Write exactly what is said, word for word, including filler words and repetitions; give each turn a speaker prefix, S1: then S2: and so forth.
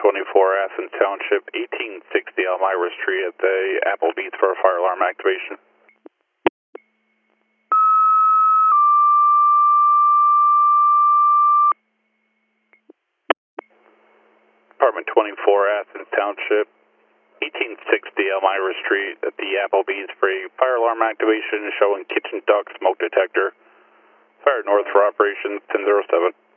S1: twenty-four, Athens Township, eighteen sixty Elmira Street at the Applebee's for a fire alarm activation. Apartment twenty-four, Athens Township, eighteen sixty Elmira Street at the Applebee's for a fire alarm activation showing kitchen duct smoke detector. Fire north for operations ten oh seven.